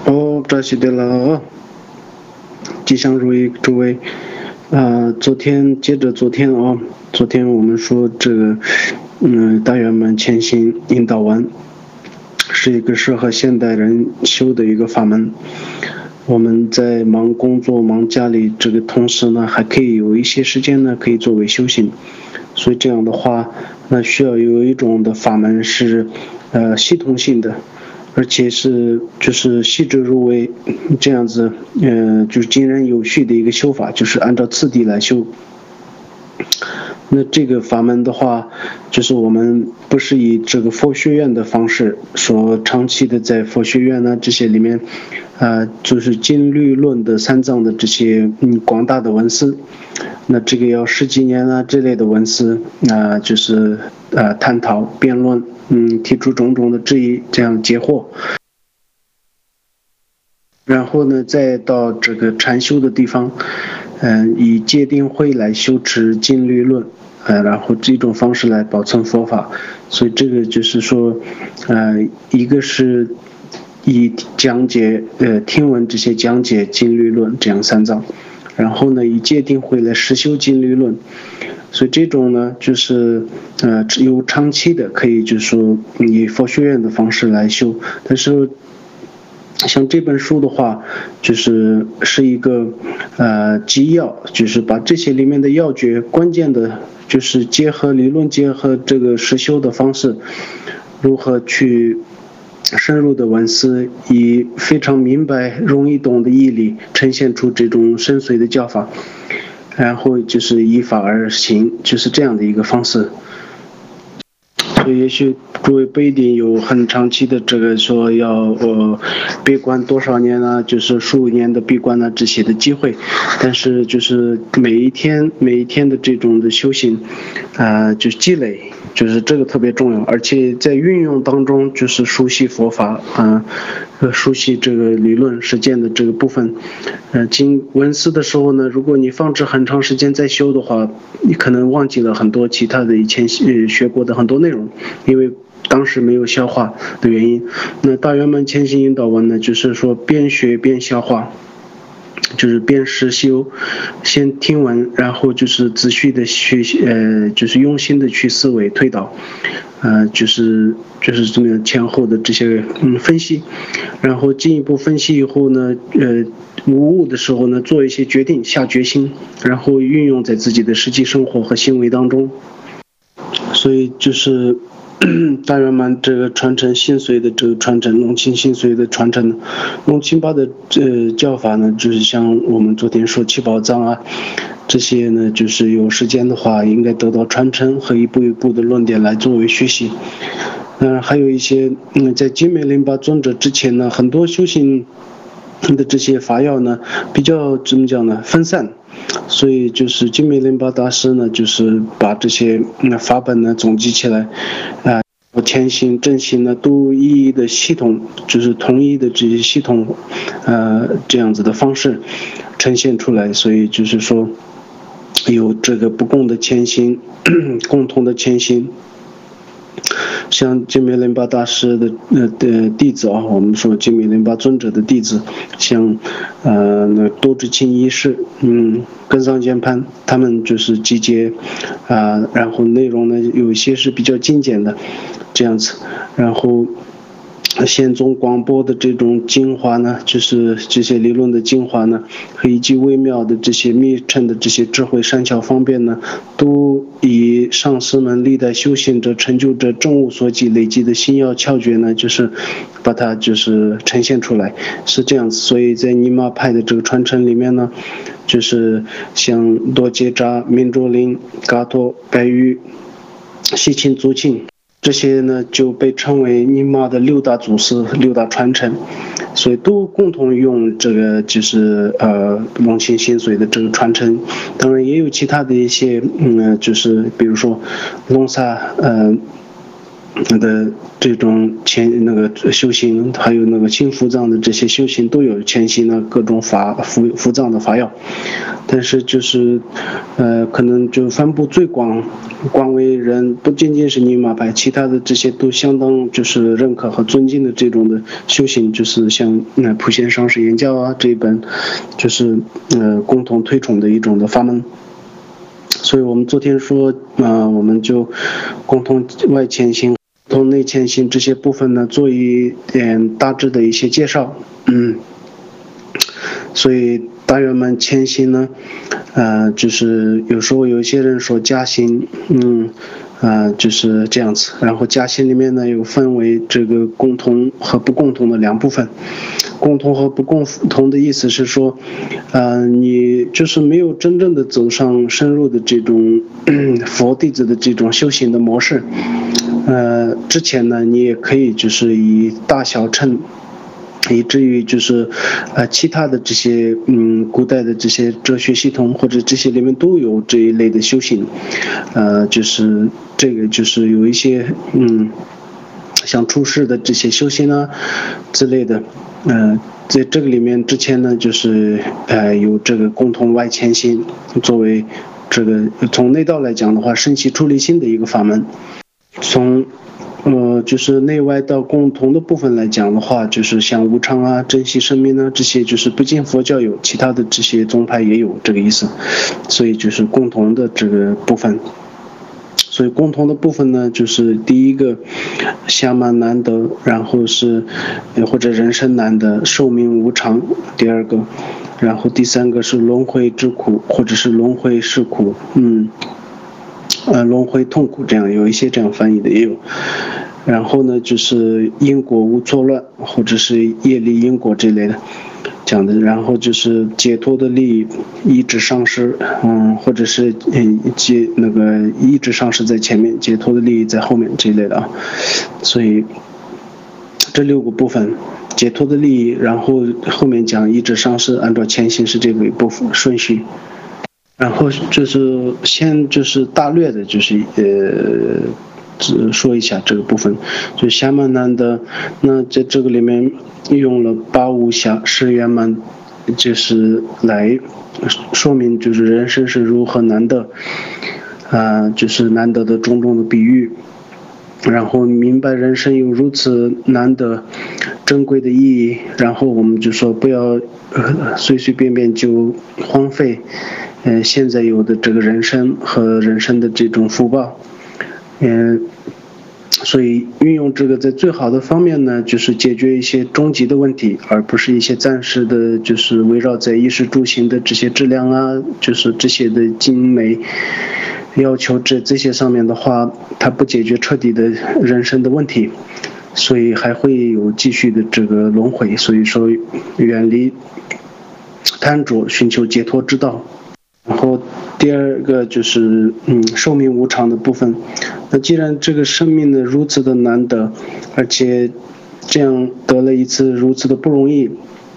扎西德了，吉祥如意，诸位。接着昨天我们说这个，大圆满前行引导完，是一个适合现代人修的一个法门。我们在忙工作、忙家里这个同时呢，还可以有一些时间呢，可以作为修行。所以这样的话，那需要有一种的法门是，系统性的。而且是就是细致入微这样子，就是井然有序的一个修法，就是按照次第来修。那这个法门的话，就是我们不是以这个佛学院的方式，说长期的在佛学院呢这些里面，就是经律论的三藏的这些广大的文思，那这个要10几年啊这类的文思，就是探讨辩论。提出种种的质疑，这样解惑，然后呢，再到这个禅修的地方，以戒定慧来修持经律论，然后这种方式来保存佛法。所以这个就是说，一个是以讲解听闻这些讲解经律论这样三藏，然后呢以戒定慧来实修经律论。所以这种呢，就是有长期的，可以就是说以佛学院的方式来修。但是像这本书的话，是一个基要，就是把这些里面的要诀、关键的，就是结合理论、结合这个实修的方式，如何去深入的文思，以非常明白、容易懂的义理，呈现出这种深邃的教法。然后就是依法而行，就是这样的一个方式。所以也许诸位不一定有很长期的这个说要闭关多少年啊，就是数年的闭关啊这些的机会，但是就是每一天的这种的修行，就是积累，就是这个特别重要，而且在运用当中就是熟悉佛法，熟悉这个理论实践的这个部分。经文思的时候呢，如果你放置很长时间再修的话，你可能忘记了很多其他的以前学过的很多内容，因为当时没有消化的原因。那大圆满前行引导文呢，就是说边学边消化，就是边实修，先听闻，然后就是仔细的去就是用心的去思维推导，就是这么前后的这些分析，然后进一步分析以后呢，无误的时候呢，做一些决定，下决心，然后运用在自己的实际生活和行为当中。所以就是大圆满这个传承心髓的这个传承，龙清心髓的传承，龙清巴的教法呢，就是像我们昨天说七宝藏啊，这些呢，就是有时间的话，应该得到传承和一步一步的论点来作为学习。还有一些在金美林巴尊者之前呢，很多修行的这些法要呢，比较怎么讲呢，分散。所以就是金美林巴大师呢，就是把这些法本呢总集起来，前行正行呢都一一的系统，就是统一的这些系统，这样子的方式呈现出来。所以就是说有这个不共的前行，共同的前行。像金美林巴大师的弟子啊，我们说金美林巴尊者的弟子，像那多智钦一世，根桑坚潘，他们就是集结然后内容呢有一些是比较精简的这样子，然后宪宗广播的这种精华呢，就是这些理论的精华呢，和以及微妙的这些密乘的这些智慧善巧方便呢，都以上师们历代修行者成就者正悟所及累积的心要窍诀呢，就是把它就是呈现出来，是这样子。所以在尼玛派的这个传承里面呢，就是像多杰扎、明卓林、嘎托、白玉、西钦、足钦。这些呢就被称为尼玛的6大祖师、6大传承，所以都共同用这个就是龙清心髓的这个传承。当然也有其他的一些就是比如说龙萨的这种修行，还有那个清伏藏的这些修行都有潜行的各种伏藏的法要，但是就是可能就分布最广为人，不仅仅是尼玛派，其他的这些都相当就是认可和尊敬的这种的修行，就是像普贤上师言教啊这一本，就是共同推崇的一种的法门。所以我们昨天说我们就共同外潜行、共同内潜行这些部分呢，做一点大致的一些介绍。所以大圆满潜行呢，就是有时候有一些人说加行，就是这样子。然后加行里面呢，有分为这个共同和不共同的两部分。共同和不共同的意思是说，你就是没有真正的走上深入的这种佛弟子的这种修行的模式，之前呢，你也可以就是以大小乘，以至于就是其他的这些古代的这些哲学系统或者这些里面都有这一类的修行，就是这个就是有一些像出世的这些修行啊之类的。在这个里面之前呢，就是有这个共同外潜行作为这个从内道来讲的话，升起出离心的一个法门。从就是内外道共同的部分来讲的话，就是像无常啊、珍惜生命啊这些，就是不仅佛教有，其他的这些宗派也有这个意思，所以就是共同的这个部分。所以共同的部分呢，就是第一个暇满难得，然后是或者人生难得，寿命无常，第二个，然后第三个是轮回之苦，或者是轮回是苦，轮回痛苦，这样有一些这样翻译的也有。然后呢，就是因果无错乱，或者是业力因果这类的讲的。然后就是解脱的利益，意志上师，或者是意志上师在前面，解脱的利益在后面这一类的啊。所以这6个部分，解脱的利益，然后后面讲意志上师，按照前行是这个部分顺序。然后就是先就是大略的，就是只说一下这个部分，就暇满难得。那在这个里面用了八无暇是圆满，就是来说明就是人生是如何难得，就是难得的种种的比喻，然后明白人生有如此难得珍贵的意义，然后我们就说不要随随便便就荒废现在有的这个人生和人生的这种福报。所以运用这个在最好的方面呢，就是解决一些终极的问题，而不是一些暂时的，就是围绕在衣食住行的这些质量啊，就是这些的精美要求这些上面的话，它不解决彻底的人生的问题，所以还会有继续的这个轮回。所以说远离贪着，寻求解脱之道。然后第二个就是寿命无常的部分。那既然这个生命呢如此的难得，而且这样得了一次如此的不容易，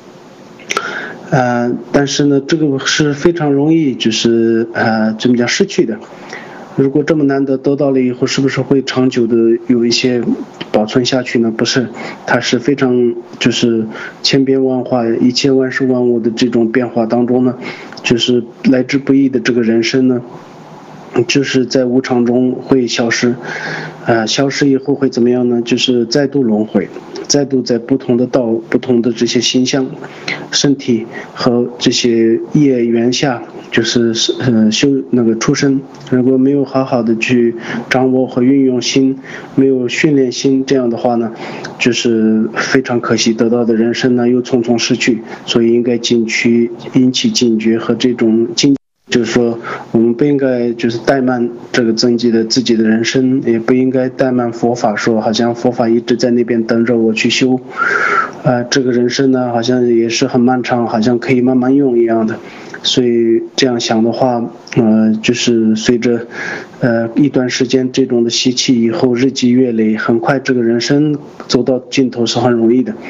但是呢这个是非常容易就是怎么讲失去的。如果这么难得得到了以后，是不是会长久的有一些保存下去呢？不是，它是非常就是千变万化、一切万事万物的这种变化当中呢，就是来之不易的这个人生呢，就是在无常中会消失，消失以后会怎么样呢？就是再度轮回，再度在不同的道、不同的这些形象、身体和这些业缘下，就是出生。如果没有好好的去掌握和运用心，没有训练心，这样的话呢，就是非常可惜，得到的人生呢又匆匆失去。所以应该引起警觉和这种就是说，我们不应该就是怠慢这个自己的人生，也不应该怠慢佛法，说好像佛法一直在那边等着我去修，这个人生呢好像也是很漫长，好像可以慢慢用一样的。所以这样想的话，就是随着一段时间这种的习气以后，日积月累，很快这个人生走到尽头是很容易的。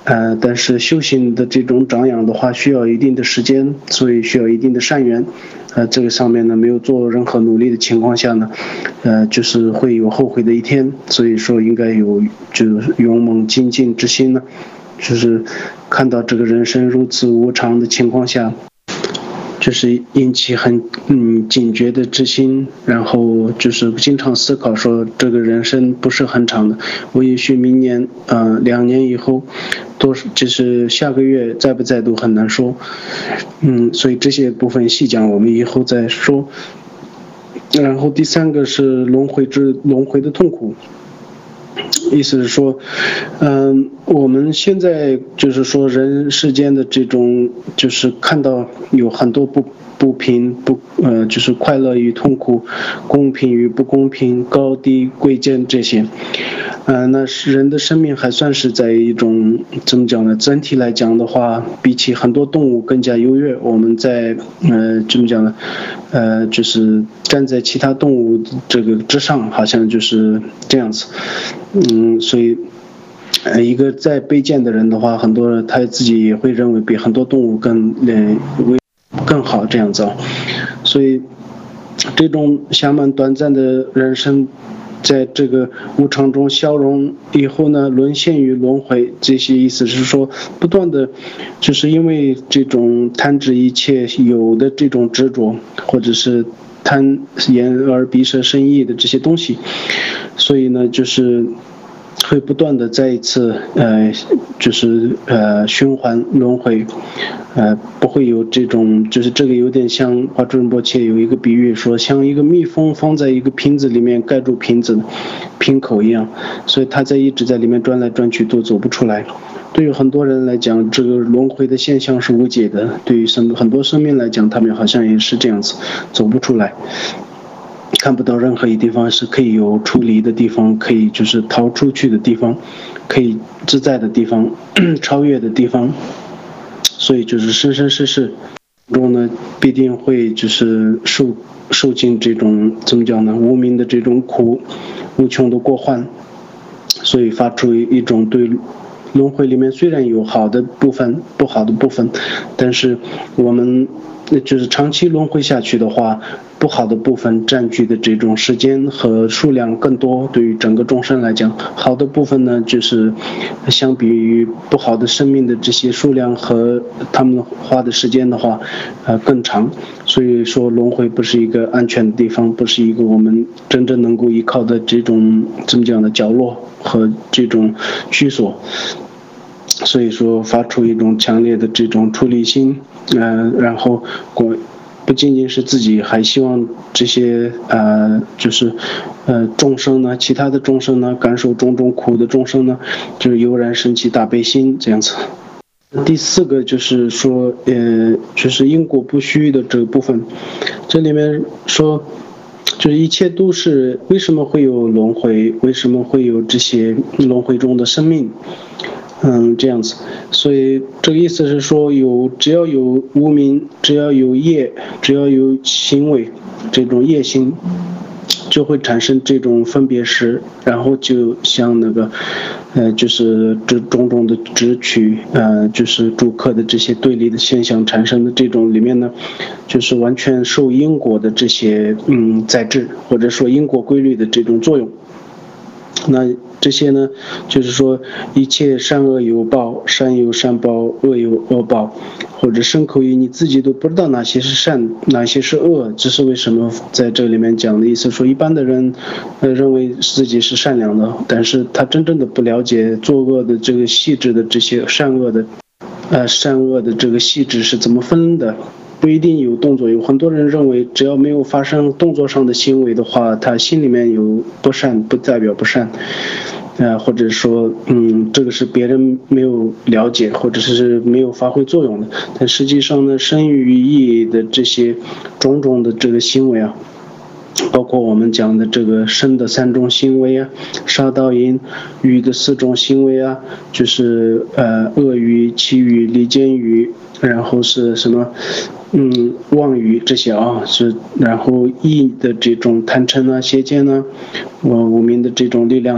但是修行的这种长养的话，需要一定的时间，所以需要一定的善缘。这个上面呢没有做任何努力的情况下呢，就是会有后悔的一天。所以说应该有就是勇猛精进之心呢，就是看到这个人生如此无常的情况下，就是引起很警觉的之心，然后就是经常思考说这个人生不是很长的，我也许明年2年以后就是下个月在不在都很难说。所以这些部分细讲我们以后再说。然后第3个是轮回的痛苦，意思是说我们现在就是说人世间的这种就是看到有很多不平就是快乐与痛苦，公平与不公平，高低贵贱这些。那人的生命还算是在一种怎么讲呢？整体来讲的话，比起很多动物更加优越。我们在怎么讲呢？就是站在其他动物这个之上，好像就是这样子。所以一个再卑贱的人的话，很多人他自己也会认为比很多动物更好这样子。所以这种暇满短暂的人生，在这个无常中消融以后呢，沦陷于轮回，这些意思是说不断的就是因为这种贪执一切有的这种执着，或者是贪眼耳鼻舌身意的这些东西，所以呢就是会不断的再一次就是循环轮回，不会有这种，就是这个有点像华住仁波切有一个比喻说，像一个蜜蜂放在一个瓶子里面盖住瓶子瓶口一样，所以它一直在里面转来转去都走不出来。对于很多人来讲，这个轮回的现象是无解的，对于很多生命来讲，他们好像也是这样子走不出来，看不到任何一地方是可以有出离的地方，可以就是逃出去的地方，可以自在的地方，超越的地方。所以就是生生世世中呢，必定会就是受尽这种怎么讲呢，无名的这种苦，无穷的过患。所以发出一种对轮回里面虽然有好的部分不好的部分，但是我们就是长期轮回下去的话，不好的部分占据的这种时间和数量更多，对于整个众生来讲，好的部分呢就是相比于不好的生命的这些数量和他们花的时间的话更长。所以说轮回不是一个安全的地方，不是一个我们真正能够依靠的这种怎么讲的角落和这种居所。所以说发出一种强烈的这种出离心，然后不仅仅是自己，还希望这些就是众生呢，其他的众生呢，感受种种苦的众生呢，就是悠然升起大悲心这样子。第4个就是说就是因果不虚的这个部分，这里面说就是一切都是为什么会有轮回，为什么会有这些轮回中的生命，这样子。所以这个意思是说只要有无明，只要有业，只要有行为，这种业心就会产生这种分别识，然后就像那个就是这种种的执取就是主客的这些对立的现象产生的这种里面呢，就是完全受因果的这些载质，或者说因果规律的这种作用。那这些呢，就是说一切善恶有报，善有善报，恶有恶报，或者身口意你自己都不知道哪些是善，哪些是恶。这是为什么在这里面讲的意思说，一般的人认为自己是善良的，但是他真正的不了解作恶的这个细致的这些善恶的这个细致是怎么分的。不一定有动作，有很多人认为只要没有发生动作上的行为的话，他心里面有不善，不代表不善，或者说这个是别人没有了解，或者是没有发挥作用的。但实际上呢，身语意的这些种种的这个行为啊，包括我们讲的这个身的3种行为啊，杀盗淫语的4种行为啊，就是恶语、绮语、离间语，然后是什么妄语这些啊，然后意的这种贪嗔啊、邪见啊，无明的这种力量，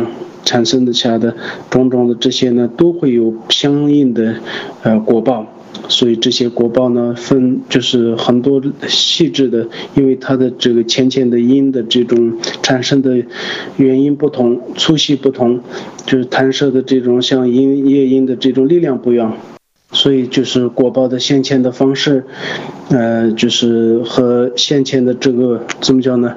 产生的下的种种的这些呢，都会有相应的果报。所以这些果报呢，就是很多细致的，因为它的这个浅的因的这种产生的原因不同，粗细不同，就是弹射的这种像业因的这种力量不一样。所以就是果报的现前的方式，就是和现前的这个怎么讲呢？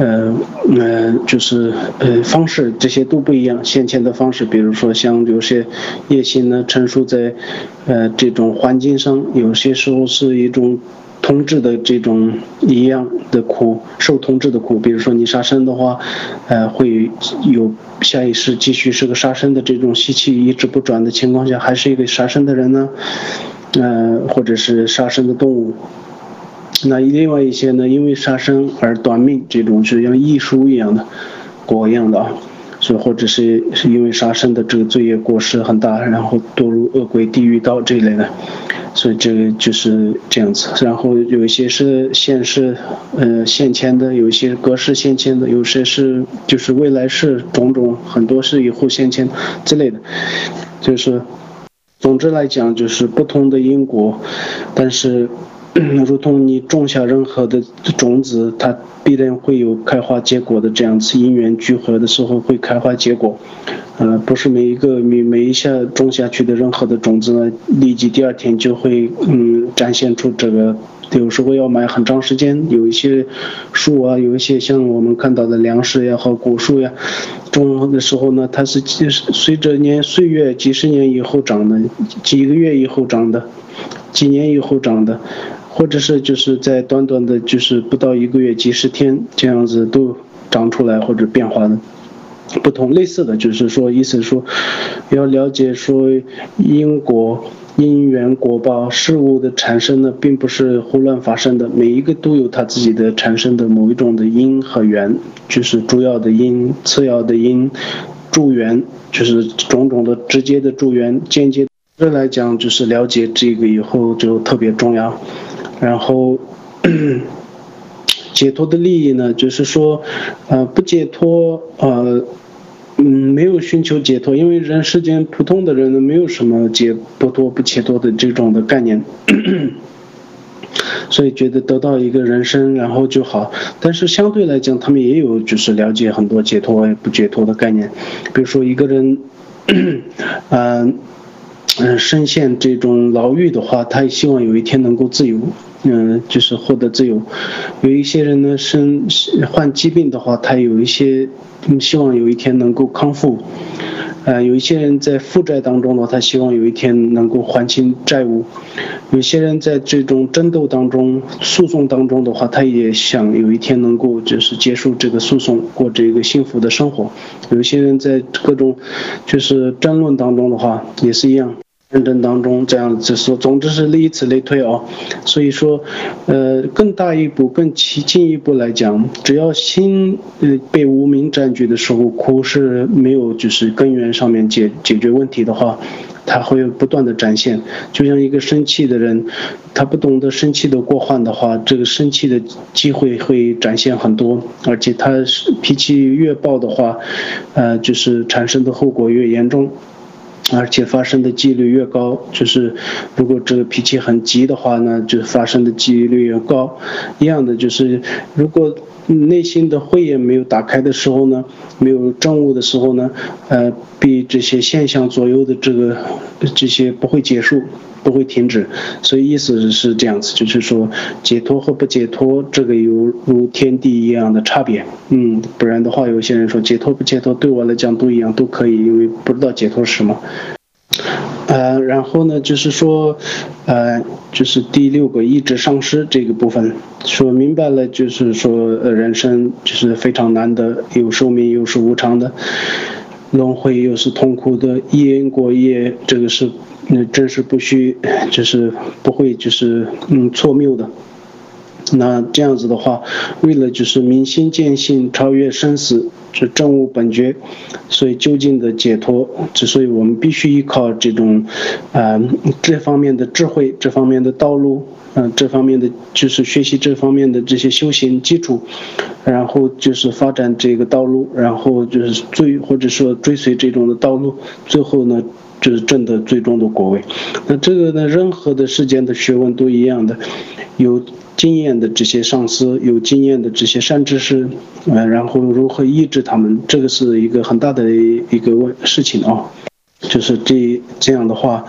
就是方式这些都不一样。现前的方式，比如说像有些业心呢，陈述在这种环境上，有些时候是一种统治的这种一样的苦，受统治的苦。比如说你杀生的话，会有下一世继续是个杀生的这种习气一直不转的情况下，还是一个杀生的人呢，或者是杀生的动物。那另外一些呢，因为杀生而短命，这种是像异熟一样的果一样的啊。所以或者是因为杀生的这个罪业过失很大，然后堕入恶鬼、地狱道这一类的。所以这个就是这样子，然后有一些是现世现前的，有一些隔世现前的，有些是就是未来世种种，很多是以后现前之类的。就是总之来讲，就是不同的因果，但是如同你种下任何的种子，它必然会有开花结果的，这样子因缘聚合的时候会开花结果。不是每一下种下去的任何的种子呢，立即第二天就会展现出这个，有时候要买很长时间。有一些树啊，有一些像我们看到的粮食呀和果树呀，种的时候呢，它是随着岁月几十年以后长的，几个月以后长的，几年以后长的，或者是就是在短短的就是不到1个月几十天这样子都长出来或者变化的。不同类似的就是说，意思说要了解说因果、因缘、果报事物的产生呢，并不是胡乱发生的，每一个都有它自己的产生的某一种的因和缘，就是主要的因、次要的因、助缘，就是种种的直接的助缘、间接的来讲，就是了解这个以后就特别重要。然后解脱的利益呢，就是说不解脱没有寻求解脱，因为人世间普通的人呢，没有什么不脱不解脱的这种的概念，所以觉得得到一个人生然后就好。但是相对来讲，他们也有就是了解很多解脱不解脱的概念。比如说一个人深陷这种牢狱的话，他也希望有一天能够自由，就是获得自由。有一些人呢患疾病的话，他有一些希望有一天能够康复。有一些人在负债当中呢，他希望有一天能够还清债务。有些人在这种争斗当中、诉讼当中的话，他也想有一天能够就是结束这个诉讼，过这个幸福的生活。有些人在各种就是争论当中的话，也是一样。战争当中这样子说，总之是以此类推啊。所以说更大一步更进一步来讲，只要心被无明占据的时候，苦是没有就是根源上面解决问题的话，它会不断的展现。就像一个生气的人，他不懂得生气的过患的话，这个生气的机会会展现很多，而且他脾气越暴的话，就是产生的后果越严重，而且发生的几率越高。就是如果这个脾气很急的话呢，就发生的几率越高。一样的就是如果内心的慧眼没有打开的时候呢，没有证悟的时候呢，被这些现象左右的这些不会结束，不会停止。所以意思是这样子，就是说解脱和不解脱，这个有如天地一样的差别。不然的话，有些人说解脱不解脱对我来讲都一样，都可以，因为不知道解脱是什么。然后呢，就是说，就是第6个意志丧失这个部分，说明白了，就是说，人生就是非常难的，有寿命又是无常的，轮回又是痛苦的，因果业这个是真实不虚，就是不会就是错谬的。那这样子的话，为了就是明心见性，超越生死， 这证悟本觉，所以究竟的解脱。之所以我们必须依靠这种这方面的智慧，这方面的道路，这方面的就是学习这方面的这些修行基础，然后就是发展这个道路，然后就是或者说追随这种的道路，最后呢就是证得最终的果位。那这个呢，任何的世间的学问都一样的，有经验的这些上师，有经验的这些善知识，然后如何抑制他们，这个是一个很大的一个事情啊。就是这样的话，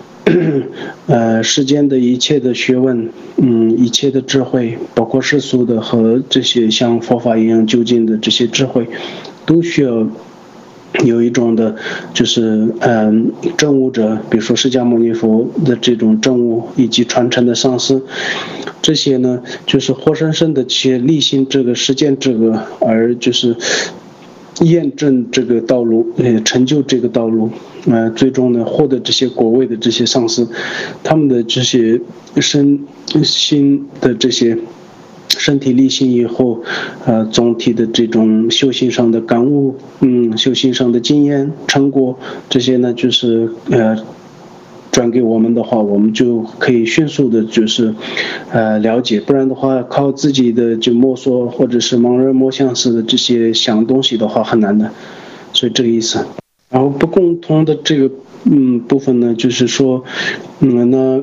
世间的一切的学问，一切的智慧，包括世俗的和这些像佛法一样究竟的这些智慧，都需要有一种的，就是证悟者，比如说释迦牟尼佛的这种证悟，以及传承的上师，这些呢，就是活生生的去力行这个实践这个，而就是验证这个道路，成就这个道路，最终呢获得这些果位的这些上师，他们的这些心的这些身体力行以后，总体的这种修行上的感悟，修行上的经验成果，这些呢就是转给我们的话，我们就可以迅速的就是了解，不然的话靠自己的就摸索或者是盲人摸象式的这些想东西的话很难的，所以这个意思。然后不共同的这个部分呢，就是说那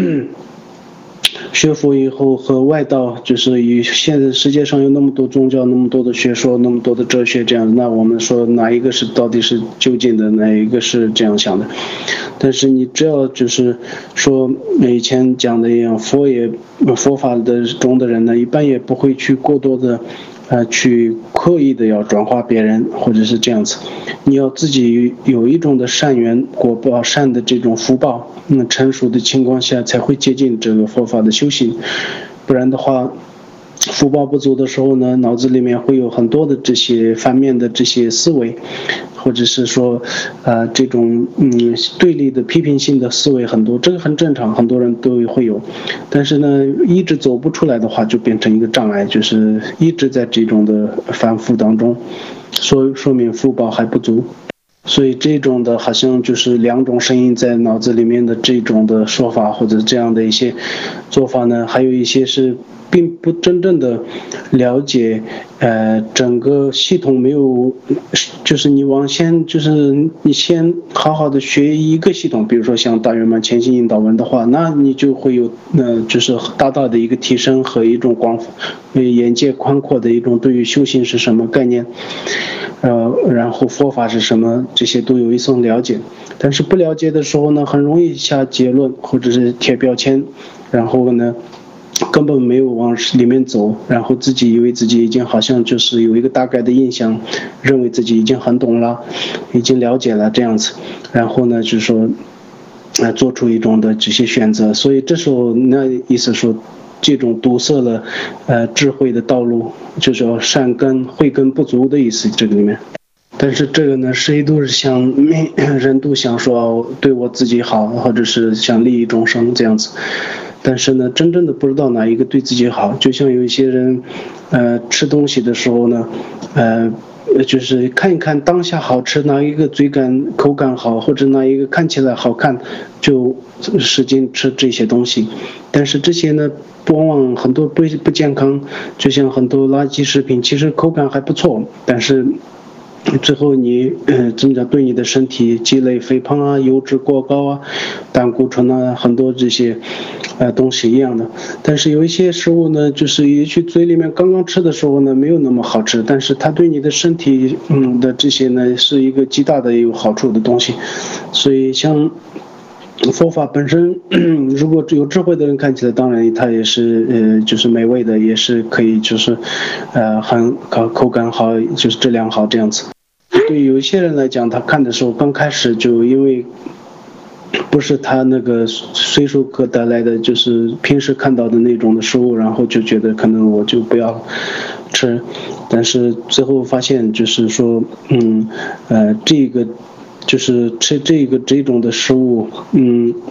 学佛以后和外道，就是以现在世界上有那么多宗教，那么多的学说，那么多的哲学这样，那我们说哪一个是到底是究竟的，哪一个是这样想的？但是你只要就是说以前讲的一样，佛法的中的人呢，一般也不会去过多的去刻意的要转化别人，或者是这样子。你要自己有一种的善缘果报，善的这种福报，成熟的情况下才会接近这个佛法的修行，不然的话福报不足的时候呢，脑子里面会有很多的这些反面的这些思维，或者是说这种对立的批评性的思维很多，这个很正常，很多人都会有。但是呢，一直走不出来的话，就变成一个障碍，就是一直在这种的反复当中，说明福报还不足。所以这种的好像就是两种声音在脑子里面的这种的说法，或者这样的一些做法呢，还有一些是并不真正的了解整个系统，没有就是你先好好的学一个系统，比如说像大圆满前行引导文的话，那你就会有就是大大的一个提升和一种眼界宽阔的一种对于修行是什么概念，然后佛法是什么，这些都有一层了解。但是不了解的时候呢，很容易下结论或者是贴标签，然后呢根本没有往里面走，然后自己以为自己已经好像就是有一个大概的印象，认为自己已经很懂了，已经了解了这样子，然后呢就是说做出一种的这些选择。所以这时候那意思说这种堵塞了智慧的道路，就是说善根慧根不足的意思，这个里面。但是这个呢，谁都是想人都想说对我自己好，或者是想利益众生这样子。但是呢，真正的不知道哪一个对自己好。就像有一些人吃东西的时候呢就是看一看当下好吃，哪一个口感好，或者哪一个看起来好看，就使劲吃这些东西。但是这些呢往往很多不健康，就像很多垃圾食品，其实口感还不错，但是最后你怎么讲，对你的身体积累肥胖啊，油脂过高啊，胆固醇啊，很多这些东西一样的。但是有一些食物呢，就是一去嘴里面刚刚吃的时候呢，没有那么好吃，但是它对你的身体的这些呢，是一个极大的有好处的东西。所以像佛法本身如果有智慧的人看起来，当然它也是就是美味的，也是可以就是很口感好，就是质量好这样子。对于有一些人来讲，他看的时候刚开始就因为不是他那个随手可得来的，就是平时看到的那种的食物，然后就觉得可能我就不要吃，但是最后发现就是说这个就是吃这种的食物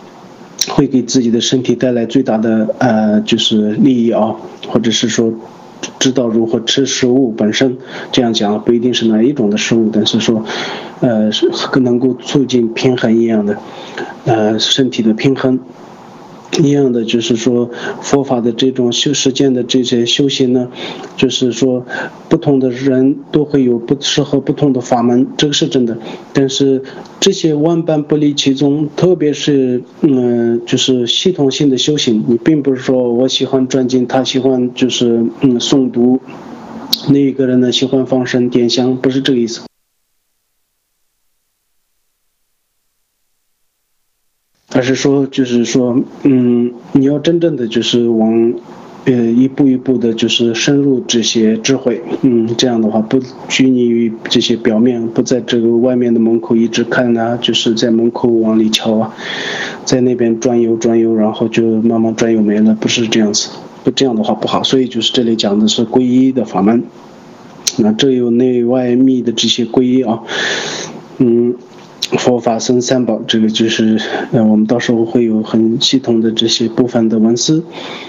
会给自己的身体带来最大的就是利益啊，或者是说知道如何吃食物本身，这样讲不一定是哪一种的食物，但是说，是能够促进平衡一样的，身体的平衡。一样的就是说，佛法的这种实践的这些修行呢，就是说，不同的人都会有不适合不同的法门，这个是真的。但是这些万般不离其宗，特别是就是系统性的修行，你并不是说我喜欢转经，他喜欢就是诵读，那一个人呢喜欢放生点香，不是这个意思。而是说，就是说，你要真正的就是往，一步一步的，就是深入这些智慧，这样的话不拘泥于这些表面，不在这个外面的门口一直看啊，就是在门口往里瞧啊，在那边转悠转悠，然后就慢慢转悠没了，不是这样子，不这样的话不好。所以就是这里讲的是皈依的法门，那这有内外密的这些皈依啊，佛法僧三宝，这个就是我们到时候会有很系统的这些部分的文思，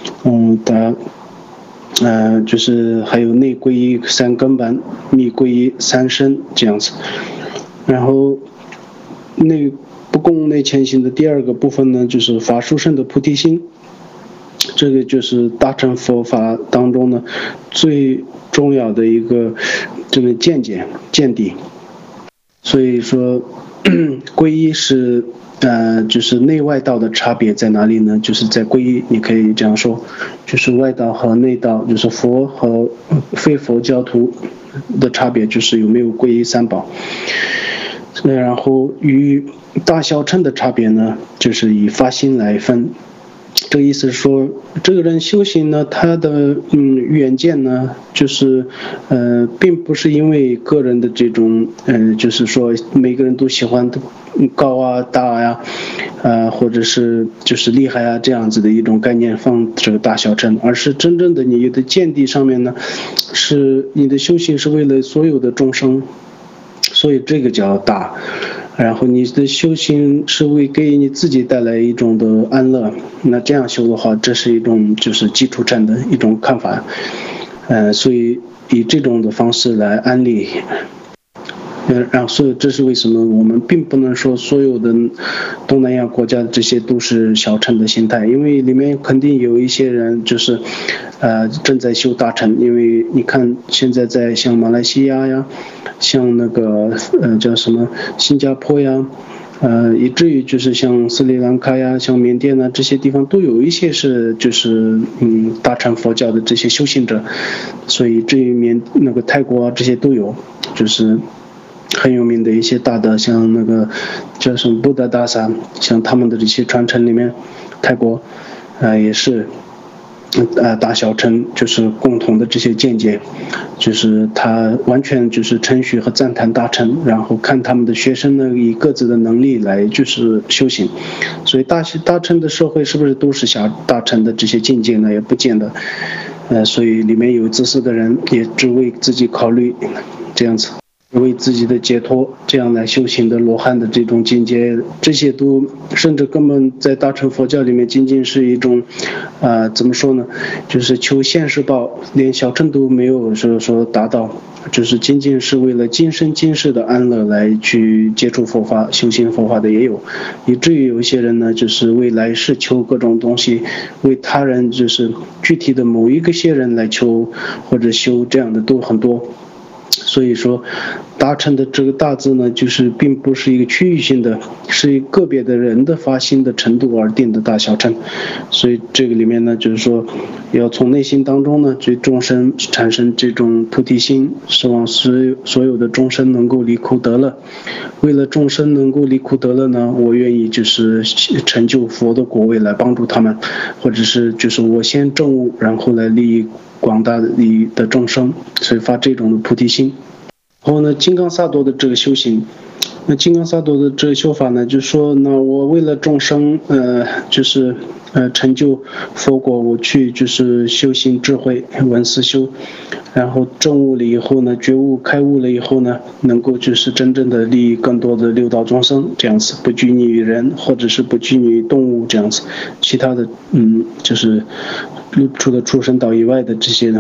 就是还有内皈依三根本，密皈依三身这样子。然后内不共内前行的第二个部分呢，就是法殊胜的菩提心，这个就是大乘佛法当中呢最重要的一个这个见地。所以说皈依是就是内外道的差别在哪里呢？就是在皈依，你可以这样说，就是外道和内道，就是佛和非佛教徒的差别，就是有没有皈依三宝。然后与大小乘的差别呢，就是以发心来分。这个意思是说，这个人修行呢，他的远见呢，就是并不是因为个人的这种就是说每个人都喜欢高啊大呀或者是就是厉害啊这样子的一种概念放这个大小乘，而是真正的你的见地上面呢，是你的修行是为了所有的众生，所以这个叫大。然后你的修行是为给你自己带来一种的安乐，那这样修的话，这是一种就是基础乘的一种看法，所以以这种的方式来安利。然后所以这是为什么我们并不能说所有的东南亚国家这些都是小乘的心态，因为里面肯定有一些人就是正在修大乘，因为你看现在在像马来西亚呀，像那个叫什么新加坡呀，以至于就是像斯里兰卡呀，像缅甸呢这些地方都有一些是就是大乘佛教的这些修行者，所以至于那个泰国啊这些都有，就是很有名的一些大的，像那个叫什么布达大萨，像他们的这些传承里面，泰国也是大小乘就是共同的这些见解，就是他完全就是称许和赞叹大乘，然后看他们的学生呢以各自的能力来就是修行，所以大乘的社会是不是都是大乘的这些境界呢？也不见得，所以里面有自私的人也只为自己考虑，这样子。为自己的解脱这样来修行的罗汉的这种境界，这些都甚至根本在大乘佛教里面仅仅是一种怎么说呢，就是求现世报，连小乘都没有说达到，就是仅仅是为了今生今世的安乐来去接触佛法修行佛法的也有，以至于有一些人呢就是为来世求各种东西，为他人就是具体的某一个些人来求或者修，这样的都很多。所以说大乘的这个大字呢，就是并不是一个区域性的，是以个别的人的发心的程度而定的大小乘。所以这个里面呢，就是说要从内心当中呢对众生产生这种菩提心，希望所有的众生能够离苦得乐。为了众生能够离苦得乐呢，我愿意就是成就佛的果位来帮助他们，或者是就是我先证悟，然后来利益广大的众生，所以发这种的菩提心。然后呢，金刚萨埵的这个修行，那金刚萨埵的这个修法呢，就是说，那我为了众生，就是成就佛果，我去就是修行智慧闻思修，然后证悟了以后呢，觉悟开悟了以后呢，能够就是真正的利益更多的六道众生，这样子不拘泥于人，或者是不拘泥于动物这样子，其他的就是除了畜生道以外的这些呢，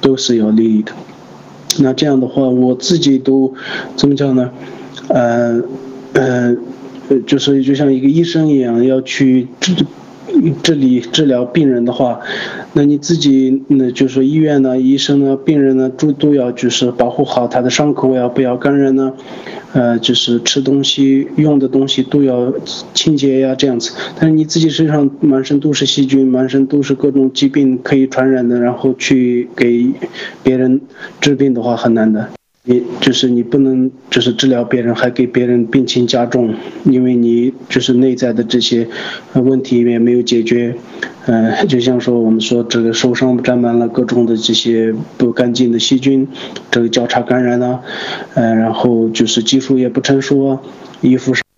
都是有利益的。那这样的话，我自己都怎么讲呢？就是就像一个医生一样，要去治疗病人的话，那你自己就是说医院呢、医生呢、病人呢，都要就是保护好他的伤口呀，不要感染呢。就是吃东西、用的东西都要清洁呀，这样子。但是你自己身上满身都是细菌，满身都是各种疾病可以传染的，然后去给别人治病的话很难的。你不能就是治疗别人还给别人病情加重，因为你就是内在的这些问题也没有解决。就像说我们说这个手上沾满了各种的这些不干净的细菌，这个交叉感染啊，然后就是技术也不成熟啊，衣服上